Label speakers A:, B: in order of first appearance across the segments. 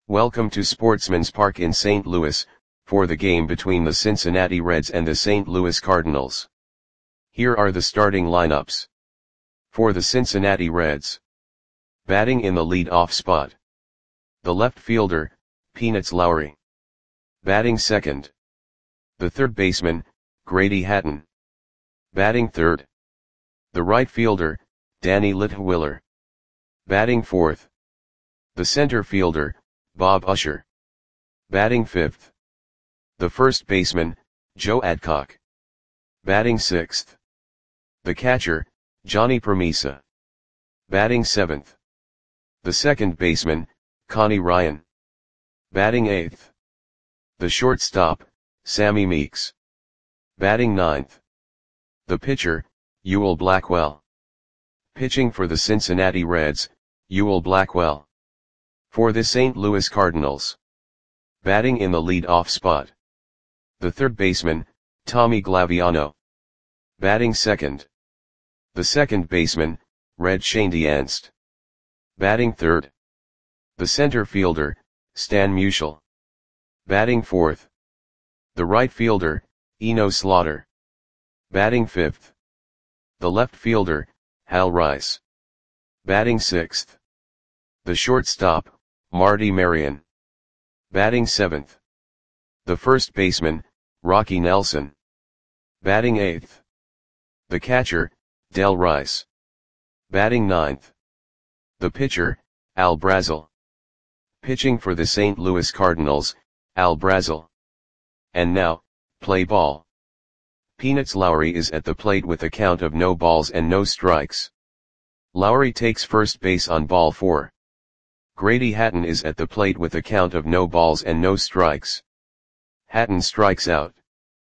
A: Welcome to Sportsman's Park in St. Louis, for the game between the Cincinnati Reds and the St. Louis Cardinals. Here are the starting lineups. For the Cincinnati Reds. Batting in the lead-off spot. The left fielder, Peanuts Lowry. Batting second. The third baseman, Grady Hatton. Batting third. The right fielder, Danny Litwiler. Batting fourth. The center fielder, Bob Usher. Batting fifth. The first baseman, Joe Adcock. Batting sixth. The catcher, Johnny Permisa. Batting seventh. The second baseman, Connie Ryan. Batting eighth. The shortstop, Sammy Meeks. Batting ninth. The pitcher, Ewell Blackwell. Pitching for the Cincinnati Reds, Ewell Blackwell. For the St. Louis Cardinals. Batting in the lead-off spot. The third baseman, Tommy Glaviano. Batting second. The second baseman, Red Schoendienst. Batting third. The center fielder, Stan Musial. Batting fourth. The right fielder, Eno Slaughter. Batting fifth. The left fielder, Hal Rice. Batting sixth. The shortstop, Marty Marion. Batting seventh. The first baseman, Rocky Nelson. Batting eighth. The catcher, Del Rice. Batting ninth. The pitcher, Al Brazel. Pitching for the St. Louis Cardinals, Al Brazel. And now, play ball. Peanuts Lowry is at the plate with a count of no balls and no strikes. Lowry takes first base on ball 4. Grady Hatton is at the plate with a count of no balls and no strikes. Hatton strikes out.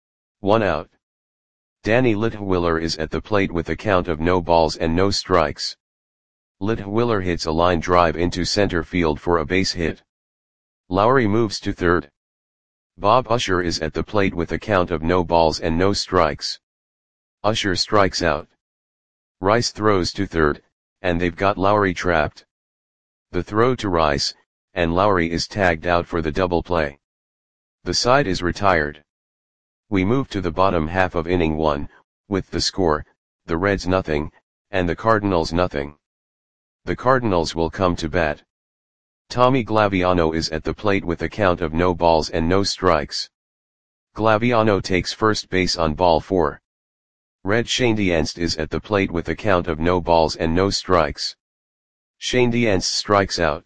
A: 1 out. Danny Litwiler is at the plate with a count of no balls and no strikes. Litwiler hits a line drive into center field for a base hit. Lowry moves to third. Bob Usher is at the plate with a count of no balls and no strikes. Usher strikes out. Rice throws to third, and they've got Lowry trapped. The throw to Rice, and Lowry is tagged out for the double play. The side is retired. We move to the bottom half of inning 1, with the score, the Reds nothing, and the Cardinals nothing. The Cardinals will come to bat. Tommy Glaviano is at the plate with a count of no balls and no strikes. Glaviano takes first base on ball 4. Red Schoendienst is at the plate with a count of no balls and no strikes. Schoendienst strikes out.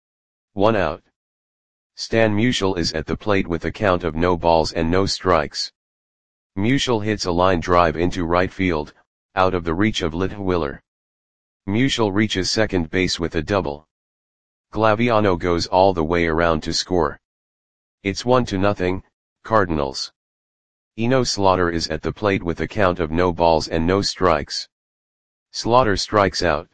A: 1 out. Stan Musial is at the plate with a count of no balls and no strikes. Musial hits a line drive into right field, out of the reach of Litwiler. Musial reaches second base with a double. Glaviano goes all the way around to score. It's 1-0, Cardinals. Eno Slaughter is at the plate with a count of no balls and no strikes. Slaughter strikes out.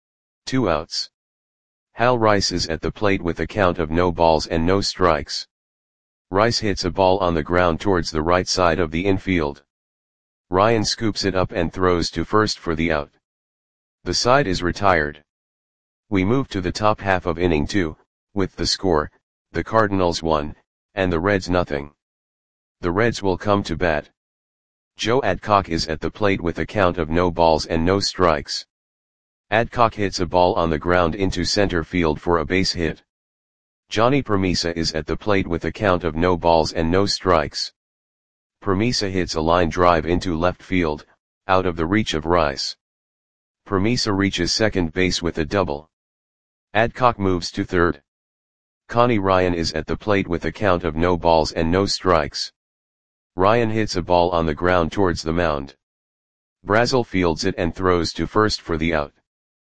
A: 2 outs. Hal Rice is at the plate with a count of no balls and no strikes. Rice hits a ball on the ground towards the right side of the infield. Ryan scoops it up and throws to first for the out. The side is retired. We move to the top half of inning 2, with the score, the Cardinals 1, and the Reds nothing. The Reds will come to bat. Joe Adcock is at the plate with a count of no balls and no strikes. Adcock hits a ball on the ground into center field for a base hit. Johnny Permisa is at the plate with a count of no balls and no strikes. Permisa hits a line drive into left field, out of the reach of Rice. Permisa reaches second base with a double. Adcock moves to third. Connie Ryan is at the plate with a count of no balls and no strikes. Ryan hits a ball on the ground towards the mound. Brazel fields it and throws to first for the out.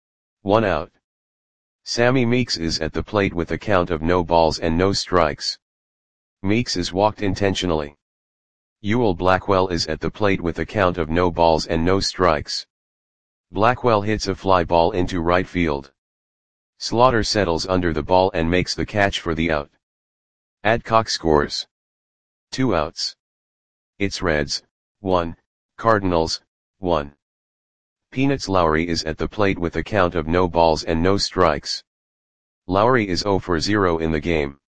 A: 1 out. Sammy Meeks is at the plate with a count of no balls and no strikes. Meeks is walked intentionally. Ewell Blackwell is at the plate with a count of no balls and no strikes. Blackwell hits a fly ball into right field. Slaughter settles under the ball and makes the catch for the out. Adcock scores. 2 outs. It's Reds, 1, Cardinals, 1. Peanuts Lowry is at the plate with a count of no balls and no strikes. Lowry is 0 for 0 in the game.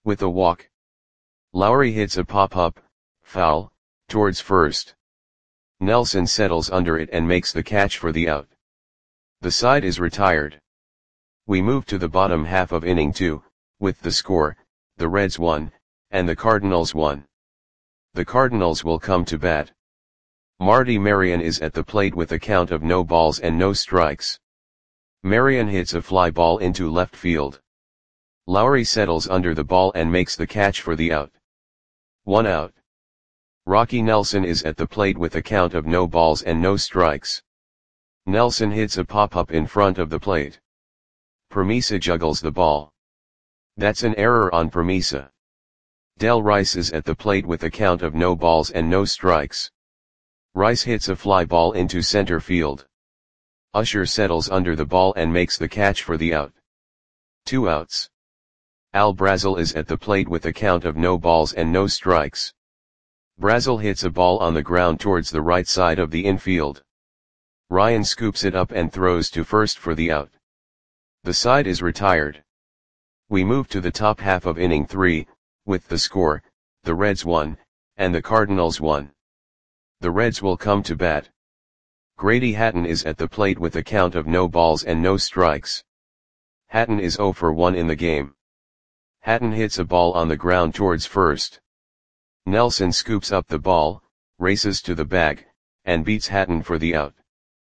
A: With a walk. Lowry hits a pop-up, foul, towards first. Nelson settles under it and makes the catch for the out. The side is retired. We move to the bottom half of inning 2, with the score, the Reds 1, and the Cardinals 1. The Cardinals will come to bat. Marty Marion is at the plate with a count of no balls and no strikes. Marion hits a fly ball into left field. Lowry settles under the ball and makes the catch for the out. 1 out. Rocky Nelson is at the plate with a count of no balls and no strikes. Nelson hits a pop-up in front of the plate. Premesa juggles the ball. That's an error on Premesa. Del Rice is at the plate with a count of no balls and no strikes. Rice hits a fly ball into center field. Usher settles under the ball and makes the catch for the out. 2 outs. Al Brazel is at the plate with a count of no balls and no strikes. Brazel hits a ball on the ground towards the right side of the infield. Ryan scoops it up and throws to first for the out. The side is retired. We move to the top half of inning 3, with the score, the Reds 1, and the Cardinals 1. The Reds will come to bat. Grady Hatton is at the plate with a count of no balls and no strikes. Hatton is 0 for 1 in the game. Hatton hits a ball on the ground towards first. Nelson scoops up the ball, races to the bag, and beats Hatton for the out.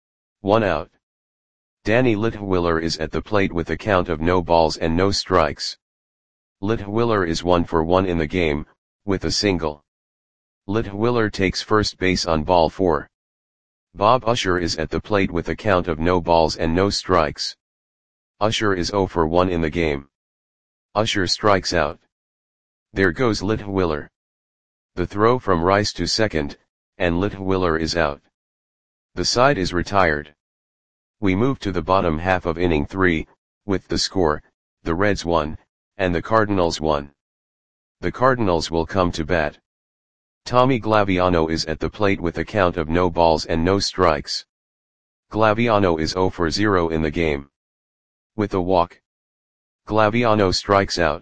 A: 1 out. Danny Litwiller is at the plate with a count of no balls and no strikes. Litwiller is 1 for 1 in the game, with a single. Litwiller takes first base on ball 4. Bob Usher is at the plate with a count of no balls and no strikes. Usher is 0 for 1 in the game. Usher strikes out. There goes Litwiller. The throw from Rice to second, and Litwiller is out. The side is retired. We move to the bottom half of inning 3, with the score, the Reds 1, and the Cardinals 1. The Cardinals will come to bat. Tommy Glaviano is at the plate with a count of no balls and no strikes. Glaviano is 0 for 0 in the game. With a walk. Glaviano strikes out.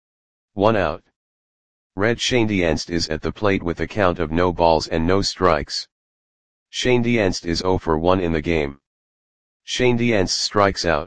A: 1 out. Red Schoendienst is at the plate with a count of no balls and no strikes. Schoendienst is 0 for 1 in the game. Schoendienst strikes out.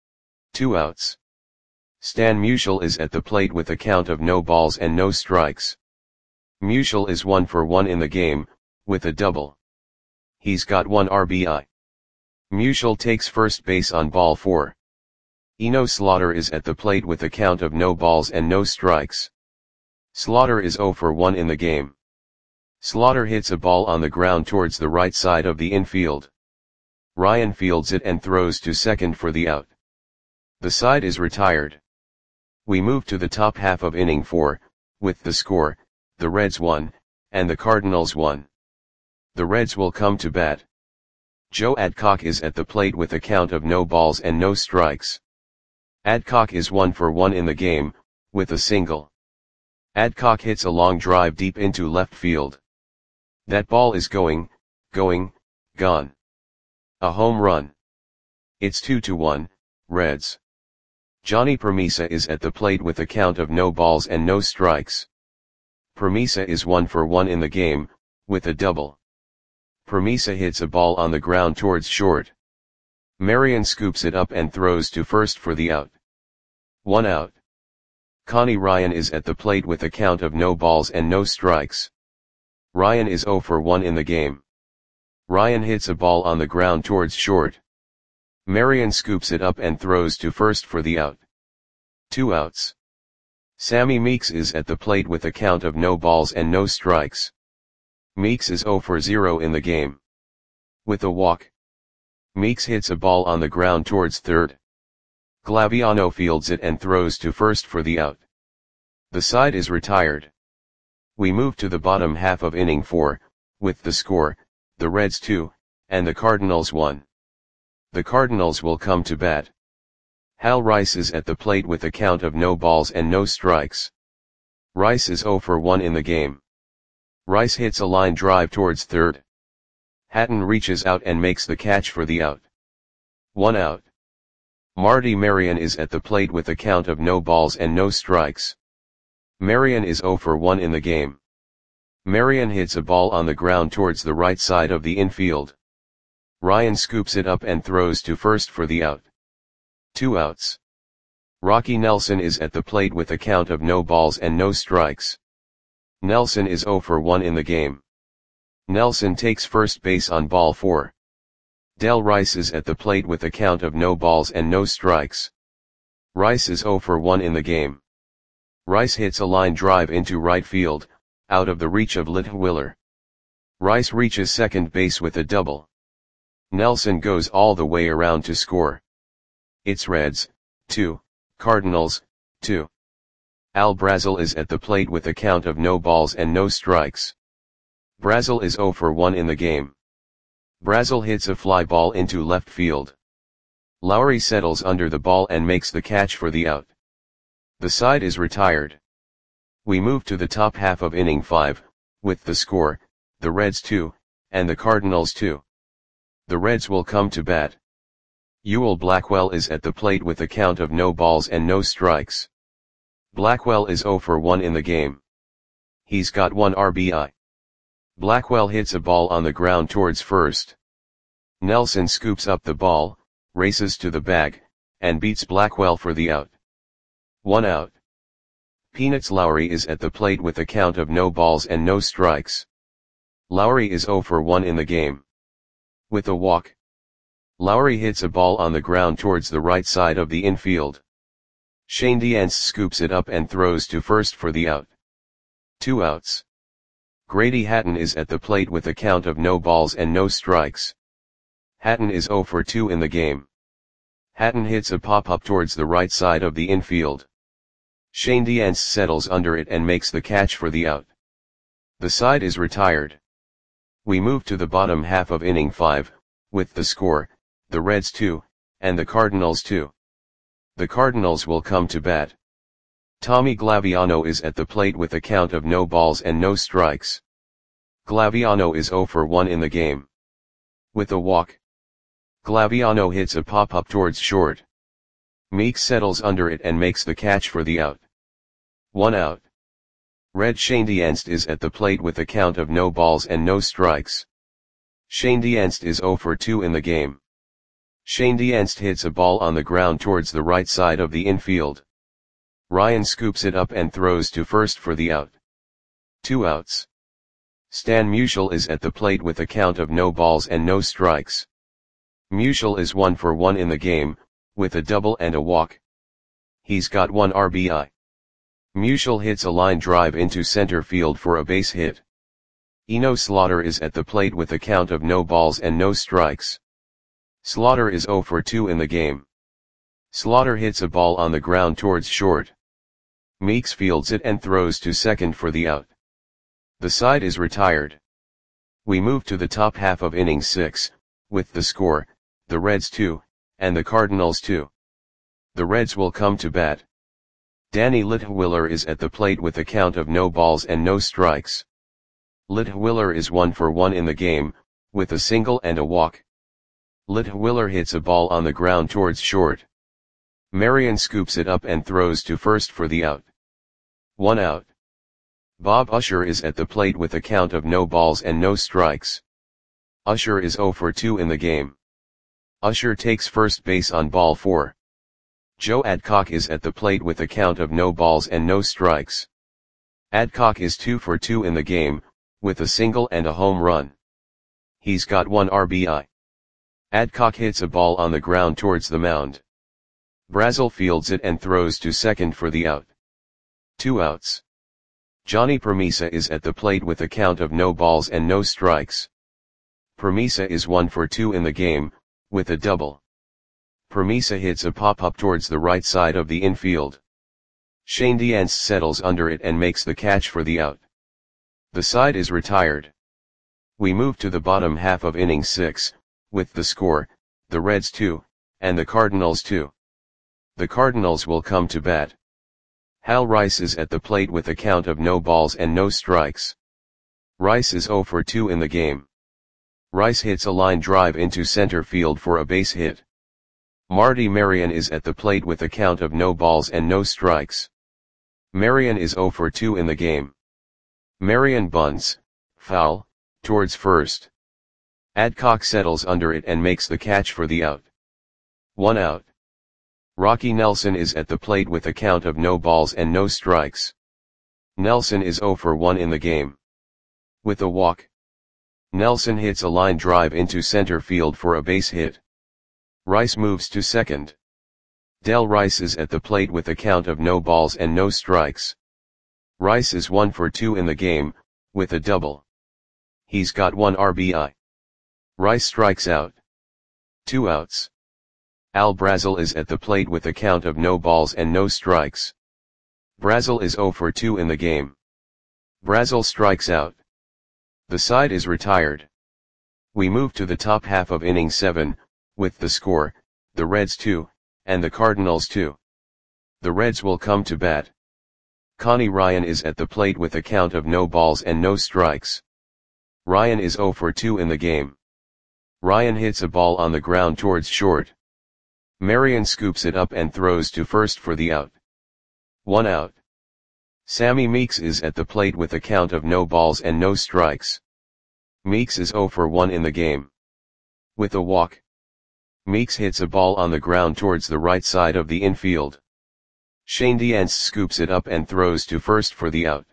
A: 2 outs. Stan Musial is at the plate with a count of no balls and no strikes. Musial is 1 for 1 in the game, with a double. He's got 1 RBI. Musial takes first base on ball 4. Eno Slaughter is at the plate with a count of no balls and no strikes. Slaughter is 0 for 1 in the game. Slaughter hits a ball on the ground towards the right side of the infield. Ryan fields it and throws to second for the out. The side is retired. We move to the top half of inning 4, with the score, the Reds 1, and the Cardinals 1. The Reds will come to bat. Joe Adcock is at the plate with a count of no balls and no strikes. Adcock is 1 for 1 in the game, with a single. Adcock hits a long drive deep into left field. That ball is gone. A home run. It's 2-1, Reds. Johnny Premesa is at the plate with a count of no balls and no strikes. Premesa is 1 for 1 in the game, with a double. Premesa hits a ball on the ground towards short. Marion scoops it up and throws to first for the out. 1 out. Connie Ryan is at the plate with a count of no balls and no strikes. Ryan is 0 for 1 in the game. Ryan hits a ball on the ground towards short. Marion scoops it up and throws to first for the out. 2 outs. Sammy Meeks is at the plate with a count of no balls and no strikes. Meeks is 0 for 0 in the game. With a walk. Meeks hits a ball on the ground towards third. Glaviano fields it and throws to first for the out. The side is retired. We move to the bottom half of inning 4, with the score, the Reds 2, and the Cardinals 1. The Cardinals will come to bat. Hal Rice is at the plate with a count of no balls and no strikes. Rice is 0 for 1 in the game. Rice hits a line drive towards third. Hatton reaches out and makes the catch for the out. 1 out. Marty Marion is at the plate with a count of no balls and no strikes. Marion is 0 for 1 in the game. Marion hits a ball on the ground towards the right side of the infield. Ryan scoops it up and throws to first for the out. 2 outs. Rocky Nelson is at the plate with a count of no balls and no strikes. Nelson is 0 for 1 in the game. Nelson takes first base on ball 4. Del Rice is at the plate with a count of no balls and no strikes. Rice is 0 for 1 in the game. Rice hits a line drive into right field, out of the reach of Litwiler. Rice reaches second base with a double. Nelson goes all the way around to score. It's Reds, 2, Cardinals, 2. Al Brazil is at the plate with a count of no balls and no strikes. Brazil is 0 for 1 in the game. Brazil hits a fly ball into left field. Lowry settles under the ball and makes the catch for the out. The side is retired. We move to the top half of inning 5, with the score, the Reds 2, and the Cardinals 2. The Reds will come to bat. Ewell Blackwell is at the plate with a count of no balls and no strikes. Blackwell is 0 for 1 in the game. He's got 1 RBI. Blackwell hits a ball on the ground towards first. Nelson scoops up the ball, races to the bag, and beats Blackwell for the out. 1 out. Peanuts Lowry is at the plate with a count of no balls and no strikes. Lowry is 0 for 1 in the game. With a walk. Lowry hits a ball on the ground towards the right side of the infield. Shane Diance scoops it up and throws to first for the out. 2 outs. Grady Hatton is at the plate with a count of no balls and no strikes. Hatton is 0 for 2 in the game. Hatton hits a pop-up towards the right side of the infield. Shane Diance settles under it and makes the catch for the out. The side is retired. We move to the bottom half of inning 5, with the score, the Reds 2, and the Cardinals 2. The Cardinals will come to bat. Tommy Glaviano is at the plate with a count of no balls and no strikes. Glaviano is 0 for 1 in the game. With a walk. Glaviano hits a pop-up towards short. Meeks settles under it and makes the catch for the out. 1 out. Red Shane Diance is at the plate with a count of no balls and no strikes. Shane Diance is 0 for 2 in the game. Shane Diance hits a ball on the ground towards the right side of the infield. Ryan scoops it up and throws to first for the out. 2 outs. Stan Musial is at the plate with a count of no balls and no strikes. Musial is 1 for 1 in the game, with a double and a walk. He's got 1 RBI. Musial hits a line drive into center field for a base hit. Eno Slaughter is at the plate with a count of no balls and no strikes. Slaughter is 0 for 2 in the game. Slaughter hits a ball on the ground towards short. Meeks fields it and throws to second for the out. The side is retired. We move to the top half of inning 6, with the score, the Reds 2, and the Cardinals 2. The Reds will come to bat. Danny Litwiler is at the plate with a count of no balls and no strikes. Litwiler is 1 for 1 in the game, with a single and a walk. Litwiler hits a ball on the ground towards short. Marion scoops it up and throws to first for the out. 1 out. Bob Usher is at the plate with a count of no balls and no strikes. Usher is 0 for 2 in the game. Usher takes first base on ball 4. Joe Adcock is at the plate with a count of no balls and no strikes. Adcock is 2 for 2 in the game, with a single and a home run. He's got 1 RBI. Adcock hits a ball on the ground towards the mound. Brazil fields it and throws to second for the out. 2 outs. Johnny Permisa is at the plate with a count of no balls and no strikes. Permisa is 1 for 2 in the game, with a double. Permisa hits a pop-up towards the right side of the infield. Shane Diance settles under it and makes the catch for the out. The side is retired. We move to the bottom half of inning 6, with the score, the Reds 2, and the Cardinals 2. The Cardinals will come to bat. Hal Rice is at the plate with a count of no balls and no strikes. Rice is 0 for 2 in the game. Rice hits a line drive into center field for a base hit. Marty Marion is at the plate with a count of no balls and no strikes. Marion is 0 for 2 in the game. Marion bunts, foul, towards first. Adcock settles under it and makes the catch for the out. 1 out. Rocky Nelson is at the plate with a count of no balls and no strikes. Nelson is 0 for 1 in the game. With a walk, Nelson hits a line drive into center field for a base hit. Rice moves to second. Del Rice is at the plate with a count of no balls and no strikes. Rice is 1 for 2 in the game, with a double. He's got 1 RBI. Rice strikes out. 2 outs. Al Brazel is at the plate with a count of no balls and no strikes. Brazel is 0 for 2 in the game. Brazel strikes out. The side is retired. We move to the top half of inning 7, with the score, the Reds 2, and the Cardinals 2. The Reds will come to bat. Connie Ryan is at the plate with a count of no balls and no strikes. Ryan is 0 for 2 in the game. Ryan hits a ball on the ground towards short. Marion scoops it up and throws to first for the out. 1 out. Sammy Meeks is at the plate with a count of no balls and no strikes. Meeks is 0 for 1 in the game. With a walk, Meeks hits a ball on the ground towards the right side of the infield. Shane Diance scoops it up and throws to first for the out.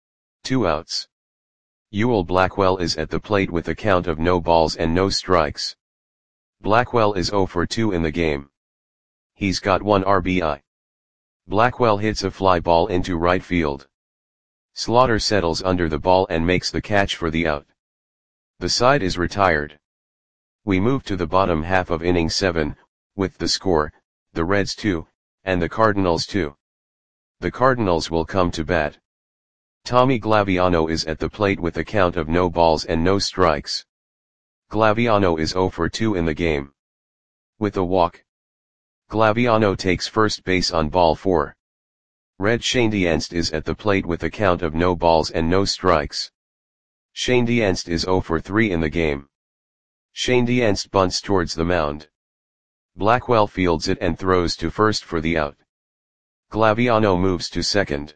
A: 2 outs. Ewell Blackwell is at the plate with a count of no balls and no strikes. Blackwell is 0 for 2 in the game. He's got 1 RBI. Blackwell hits a fly ball into right field. Slaughter settles under the ball and makes the catch for the out. The side is retired. We move to the bottom half of inning 7, with the score, the Reds 2, and the Cardinals 2. The Cardinals will come to bat. Tommy Glaviano is at the plate with a count of no balls and no strikes. Glaviano is 0 for 2 in the game. With a walk, Glaviano takes first base on ball 4. Red Shane Dienst is at the plate with a count of no balls and no strikes. Shane Dienst is 0 for 3 in the game. Shane Dienst bunts towards the mound. Blackwell fields it and throws to first for the out. Glaviano moves to second.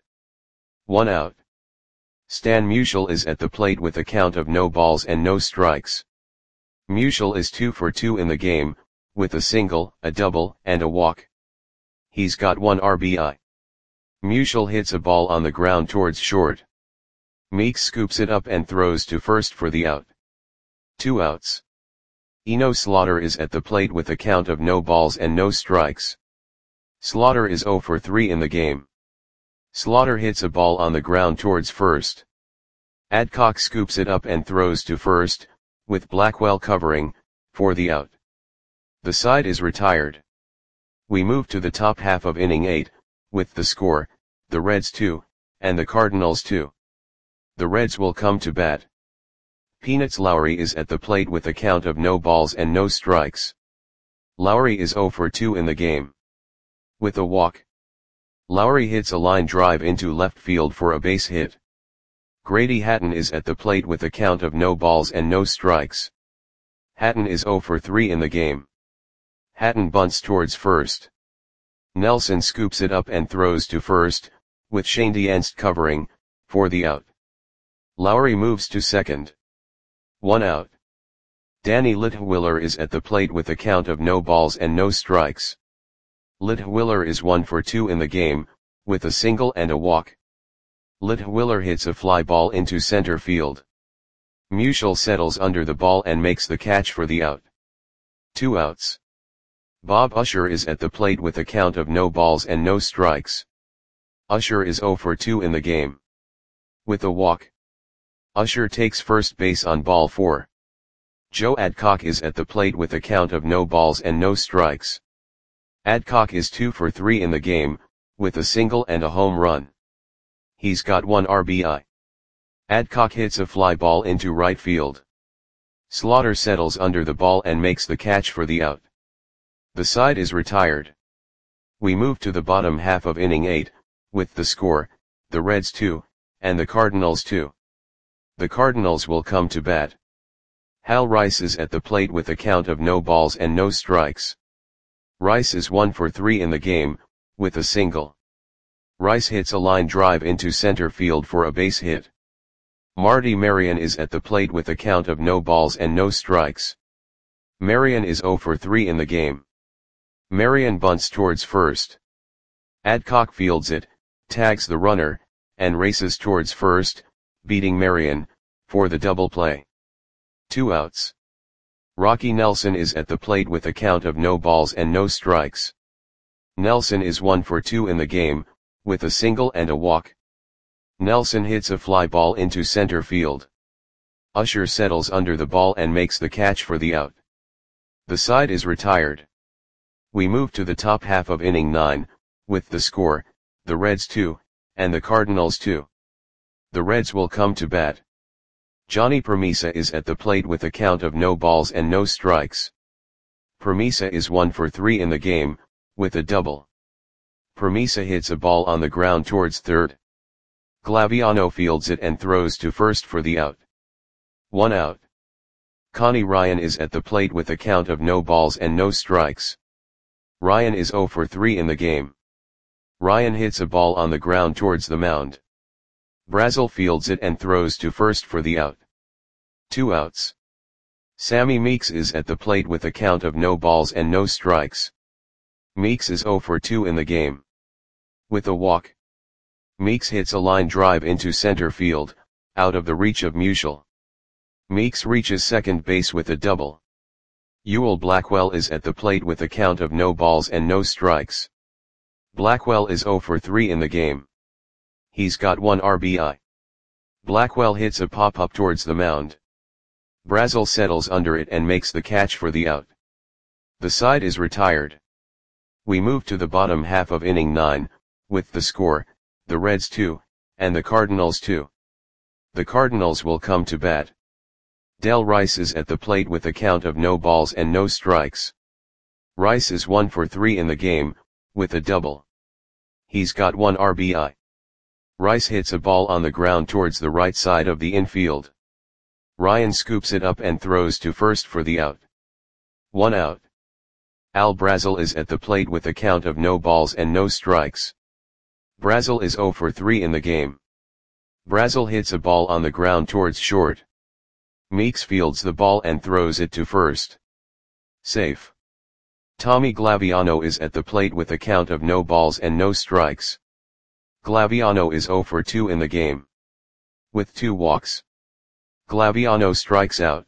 A: 1 out. Stan Musial is at the plate with a count of no balls and no strikes. Musial is 2 for 2 in the game, with a single, a double, and a walk. He's got 1 RBI. Musial hits a ball on the ground towards short. Meeks scoops it up and throws to first for the out. 2 outs. Eno Slaughter is at the plate with a count of no balls and no strikes. Slaughter is 0 for 3 in the game. Slaughter hits a ball on the ground towards first. Adcock scoops it up and throws to first, with Blackwell covering, for the out. The side is retired. We move to the top half of inning 8, with the score, the Reds 2, and the Cardinals 2. The Reds will come to bat. Peanuts Lowry is at the plate with a count of no balls and no strikes. Lowry is 0 for 2 in the game. With a walk, Lowry hits a line drive into left field for a base hit. Grady Hatton is at the plate with a count of no balls and no strikes. Hatton is 0 for 3 in the game. Hatton bunts towards first. Nelson scoops it up and throws to first, with Shane Dienst covering, for the out. Lowry moves to second. 1 out. Danny Litwiller is at the plate with a count of no balls and no strikes. Litwiller is 1 for 2 in the game, with a single and a walk. Litwiller hits a fly ball into center field. Musial settles under the ball and makes the catch for the out. 2 outs. Bob Usher is at the plate with a count of no balls and no strikes. Usher is 0 for 2 in the game. With a walk, Usher takes first base on ball 4. Joe Adcock is at the plate with a count of no balls and no strikes. Adcock is 2 for 3 in the game, with a single and a home run. He's got 1 RBI. Adcock hits a fly ball into right field. Slaughter settles under the ball and makes the catch for the out. The side is retired. We move to the bottom half of inning 8, with the score, the Reds 2, and the Cardinals 2. The Cardinals will come to bat. Hal Rice is at the plate with a count of no balls and no strikes. Rice is 1 for 3 in the game, with a single. Rice hits a line drive into center field for a base hit. Marty Marion is at the plate with a count of no balls and no strikes. Marion is 0 for 3 in the game. Marion bunts towards first. Adcock fields it, tags the runner, and races towards first, beating Marion, for the double play. 2 outs. Rocky Nelson is at the plate with a count of no balls and no strikes. Nelson is 1 for 2 in the game, with a single and a walk. Nelson hits a fly ball into center field. Usher settles under the ball and makes the catch for the out. The side is retired. We move to the top half of inning 9, with the score, the Reds 2, and the Cardinals 2. The Reds will come to bat. Johnny Permisa is at the plate with a count of no balls and no strikes. Permisa is 1 for 3 in the game, with a double. Permisa hits a ball on the ground towards third. Glaviano fields it and throws to first for the out. 1 out. Connie Ryan is at the plate with a count of no balls and no strikes. Ryan is 0 for 3 in the game. Ryan hits a ball on the ground towards the mound. Brazel fields it and throws to first for the out. 2 outs. Sammy Meeks is at the plate with a count of no balls and no strikes. Meeks is 0 for 2 in the game. With a walk. Meeks hits a line drive into center field, out of the reach of Musial. Meeks reaches second base with a double. Ewell Blackwell is at the plate with a count of no balls and no strikes. Blackwell is 0 for 3 in the game. He's got 1 RBI. Blackwell hits a pop-up towards the mound. Brazel settles under it and makes the catch for the out. The side is retired. We move to the bottom half of inning 9, with the score, the Reds 2, and the Cardinals 2. The Cardinals will come to bat. Del Rice is at the plate with a count of no balls and no strikes. Rice is 1 for 3 in the game, with a double. He's got 1 RBI. Rice hits a ball on the ground towards the right side of the infield. Ryan scoops it up and throws to first for the out. 1 out. Al Brazel is at the plate with a count of no balls and no strikes. Brazel is 0 for 3 in the game. Brazel hits a ball on the ground towards short. Meeks fields the ball and throws it to first. Safe. Tommy Glaviano is at the plate with a count of no balls and no strikes. Glaviano is 0 for 2 in the game. With 2 walks. Glaviano strikes out.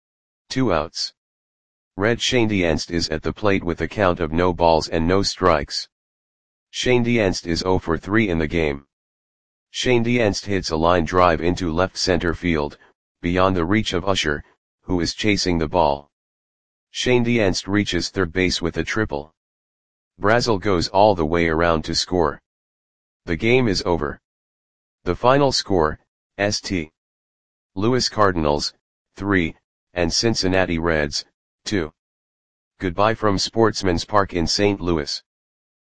A: 2 outs. Red Schoendienst is at the plate with a count of no balls and no strikes. Schoendienst is 0 for 3 in the game. Schoendienst hits a line drive into left center field, beyond the reach of Usher, who is chasing the ball. Schoendienst reaches third base with a triple. Brazel goes all the way around to score. The game is over. The final score, St. Louis Cardinals, 3, and Cincinnati Reds, 2. Goodbye from Sportsman's Park in St. Louis.